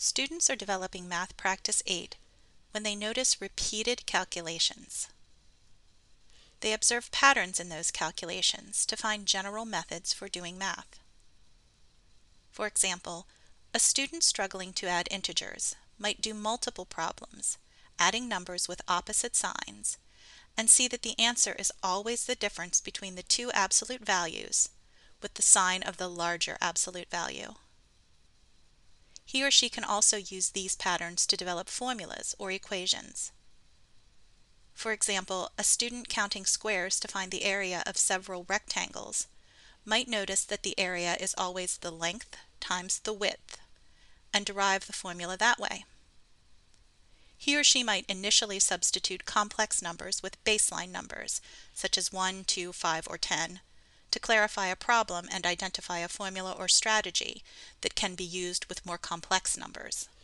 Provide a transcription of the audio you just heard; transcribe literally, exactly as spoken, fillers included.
Students are developing Math Practice eight when they notice repeated calculations. They observe patterns in those calculations to find general methods for doing math. For example, a student struggling to add integers might do multiple problems, adding numbers with opposite signs, and see that the answer is always the difference between the two absolute values with the sign of the larger absolute value. He or she can also use these patterns to develop formulas or equations. For example, a student counting squares to find the area of several rectangles might notice that the area is always the length times the width, and derive the formula that way. He or she might initially substitute complex numbers with baseline numbers, such as one, two, five, or ten, to clarify a problem and identify a formula or strategy that can be used with more complex numbers.